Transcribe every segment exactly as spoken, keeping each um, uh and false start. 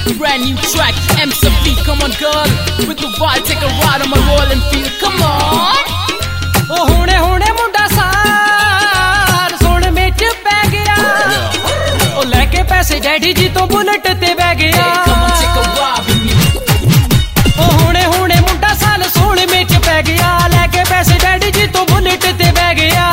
brand new track, M C B, come on girl, with the vibe, take a ride on my roll and feel, come on. Oh hone hone munda saar sone ਵਿੱਚ ਪੈ ਗਿਆ ਉਹ ਲੈ ਕੇ ਪੈਸੇ daddy ਜੀ ਤੋਂ bullet ਤੇ ਬਹਿ ਗਿਆ Come on, take a ride with me. ਉਹ ਹੁਣੇ ਹੁਣੇ ਮੁੰਡਾ ਸਾਲ ਸੋਹਣੇ ਵਿੱਚ ਪੈ ਗਿਆ ਲੈ ਕੇ ਪੈਸੇ ਡੈਡੀ ਜੀ ਤੋਂ ਬੁਲਟ ਤੇ ਬਹਿ ਗਿਆ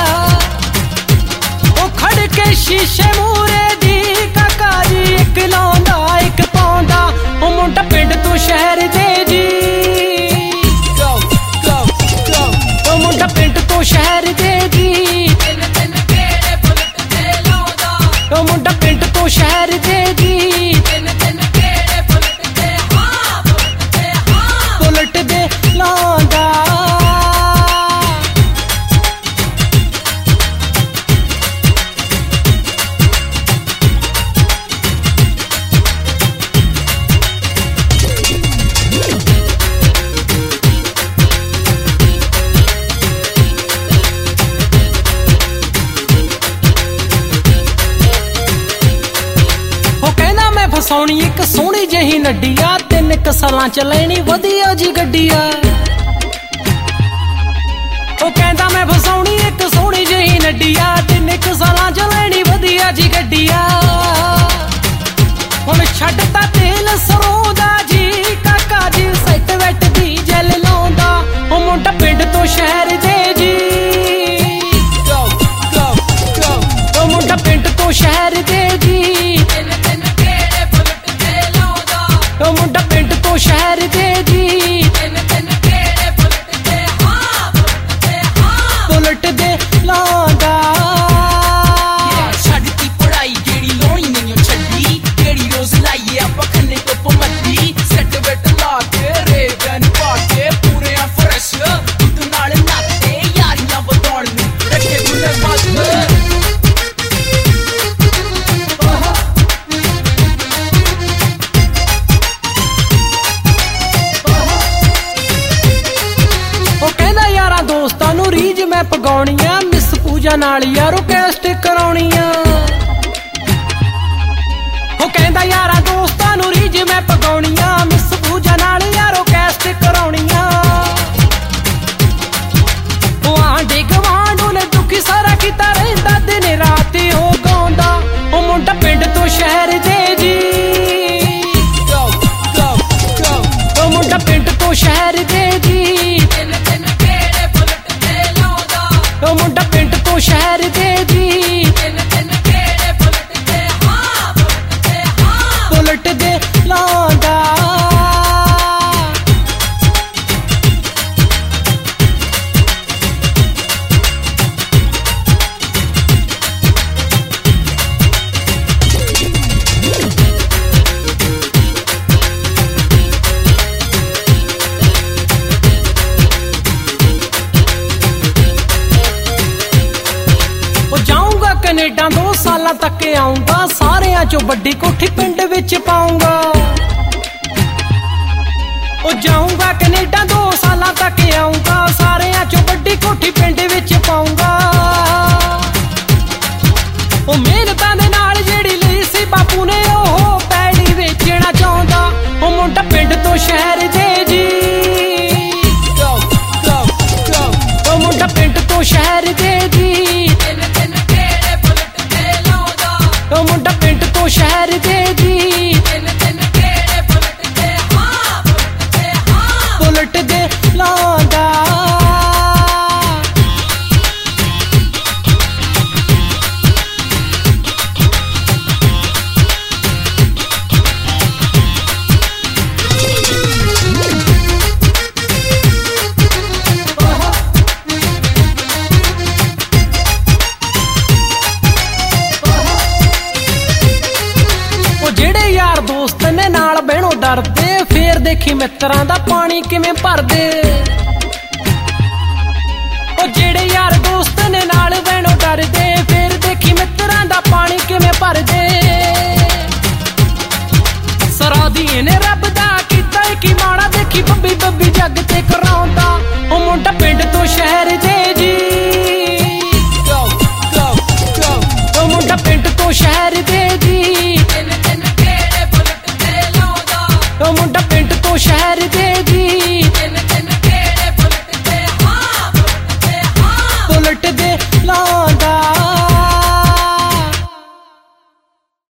ਉਹ ਖੜ ਕੇ ਸ਼ੀਸ਼ੇ ਮੂਰੇ ਦੀ ਕਾਕਾ ਜੀ ਇੱਕ ਲਾਉਂਦਾ ਇੱਕ ਪਾਉਂਦਾ ਉਹ ਮੁੰਡਾ ਪਿੰਡ ਤੋਂ ਸ਼ਹਿਰ ਦੇ ਜੀ Go, go, go. ਉਹ ਮੁੰਡਾ ਪਿੰਡ ਤੋਂ ਸ਼ਹਿਰ ਦੇ ਜੀ ਤਿੰਨ ਤਿੰਨ ਕਿਹੜੇ ਬੁਲਟ ਤੇ ਲਾਉਂਦਾ ਉਹ ਮੁੰਡਾ ਪਿੰਡ ਤੋਂ ਸ਼ਹਿਰ ਦੇ ਜੀ ਤਿੰਨ ਤਿੰਨ ਕਿਹੜੇ ਬੁਲਟ ਤੇ ਹਾਂ ਬੁਲਟ ਤੇ ਹਾਂ ਬੁਲਟ ਦੇ ਲਾਉਂਦਾ ਫਸਾਉਣੀ ਇੱਕ ਸੋਹਣੀ ਜਿਹੀ ਨੱਡੀ ਆ ਤਿੰਨ ਕ ਸਾਲਾਂ ਚ ਲੈਣੀ ਵਧੀਆ ਜੀ ਗੱਡੀ ਆ ਉਹ ਕਹਿੰਦਾ ਮੈਂ ਫਸਾਉਣੀ ਇੱਕ ਸੋਹਣੀ ਜਿਹੀ ਨੱਡੀ ਆ ਤਿੰਨ ਕ ਸਾਲਾਂ ਚ ਲੈਣੀ ਵਧੀਆ ਜੀ ਗੱਡੀ ਆ ਹੁਣ ਛੱਡਤਾ ਤੇਲ ਸਰੋਂ ਦਾ ਜੀ ਕਾਕਾ ਜੀ ਸੈਟ ਵੈਟ ਦੀ ਜੈਲ ਲਾਉਂਦਾ ਉਹ ਮੁੰਡਾ ਪਿੰਡ ਤੋਂ ਸ਼ਹਿਰ ਦੇ ਜੀ Go, go, go. ਉਹ ਮੁੰਡਾ ਪਿੰਡ ਤੋਂ ਸ਼ਹਿਰ ਦੇ ਜੀ ਉਹ ਮੁੰਡਾ ਪਿੰਡ ਤੋਂ ਸ਼ਹਿਰ ਦੇ ਜੀ ਤਿੰਨ ਤਿੰਨ ਕਿਹੜੇ ਬੁਲਟ ਤੇ ਹਾਂ ਬੁਲਟ ਤੇ ਹਾਂ ਬੁਲਟ ਦੇ ਲਾਉਂਦਾ ਛੱਡਤੀ ਪੜਾਈ ਜਿਹੜੀ ਲੋਣੀ ਨਹੀਂ ਛੱਡੀ ਜਿਹੜੀ ਰੋਜ਼ ਲਾਈਏ ਆਪਾਂ ਖੰਨੇ ਤੋਂ ਪਮੱਦੀ ਸੈੱਟ ਵੈਟ ਲਾ ਕੇ ਰੇਗਨ ਪਾ ਕੇ ਪੂਰੇ ਆ ਫਰੈਸ਼ ਦੁੱਧ ਨਾਲ ਨਾਤੇ ਯਾਰੀਆਂ ਵਧਾਉਣ ਨੂੰ ਰੱਖੇ ਗੁੱਲੇ ਬਾਤ ਦੋਸਤਾਂ ਨੂੰ ਰੀਝ ਮੈਂ ਪਗਾਉਣੀਆਂ ਮਿਸ ਪੂਜਾ ਨਾਲ ਯਾਰੋ ਕੈਸਟ ਕਰਾਉਣੀਆਂ ਉਹ ਕਹਿੰਦਾ ਯਾਰਾਂ ਦੋਸਤਾਂ ਨੂੰ ਰੀਝ ਮੈਂ ਪਗਾਉਣੀਆਂ ਮਿਸ ਪੂਜਾ ਨਾਲ ਯਾਰੋ ਕੈਸਟ ਕਰਾਉਣੀਆਂ ਉਹ ਆਂਡੇ ਗਵਾਂਡੂ ਨੇ ਦੁਖੀ ਸਾਰਾ ਕੀਤਾ ਰਹਿੰਦਾ ਦਿਨ ਰਾਤ ਉਹ ਗਾਉਂਦਾ ਉਹ ਮੁੰਡਾ ਪਿੰਡ ਤੋਂ ਸ਼ਹਿਰ ਦੇ ਜੀ Go, go, go. ਉਹ ਮੁੰਡਾ ਪਿੰਡ ਤੋਂ ਸ਼ਹਿਰ ਦੇ ਜੀ ਉਹ ਮੁੰਡਾ ਪਿੰਡ ਤੋਂ ਸ਼ਹਿਰ ਦੇ ਜੀ ਤਿੰਨ ਤਿੰਨ ਕਿਹੜੇ ਬੁਲਟ ਤੇ ਹਾਂ ਬੁਲਟ ਤੇ ਹਾਂ ਬੁਲਟ ਦੇ ਲਾਉਂਦਾ ਕੈਨੇਡਾ ਦੋ ਸਾਲਾਂ ਤੱਕ ਆਉਂਗਾ ਸਾਰਿਆਂ ਚੋਂ ਵੱਡੀ ਕੋਠੀ ਪਿੰਡ ਵਿੱਚ ਪਾਉਂਗਾ ਉਹ ਜਾਊਂਗਾ ਕੈਨੇਡਾ ਦੋ ਸਾਲਾਂ ਤੱਕ ਆਉਂਗਾ ਸਾਰਿਆਂ ਚੋਂ ਵੱਡੀ ਕੋਠੀ ਪਿੰਡ ਵਿੱਚ ਪਾਉਂਗਾ ਉਹ ਮਿਹਨਤਾਂ ਦੇ ਨਾਲ ਜਿਹੜੀ ਲਈ ਸੀ ਬਾਪੂ ਨੇ ਉਹ ਪੈੜੀ ਵੇਚਣਾ ਚਾਹੁੰਦਾ ਉਹ ਮੁੰਡਾ ਪਿੰਡ ਤੋਂ ਸ਼ਹਿਰ ਦੇ ਜੀ Go, go, go. ਉਹ ਮੁੰਡਾ ਪਿੰਡ ਤੋਂ ਸ਼ਹਿਰ ਦੇ ਜੀ ਉਹ ਮੁੰਡਾ ਪਿੰਡ ਤੋਂ ਸ਼ਹਿਰ ਦੇ ਜੀ ਤਿੰਨ ਤਿੰਨ ਕਿਹੜੇ ਬੁਲਟ ਤੇ ਹਾਂ ਬੁਲਟ ਤੇ ਹਾਂ ਬੁਲਟ ਦੇ ਲਾਉਂਦਾ ਦੋਸਤ ਨੇ ਨਾਲ ਬਹਿਣੋਂ ਡਰਦੇ ਫੇਰ ਦੇਖੀ ਮਿੱਤਰਾਂ ਦਾ ਪਾਣੀ ਕਿਵੇਂ ਭਰਦੇ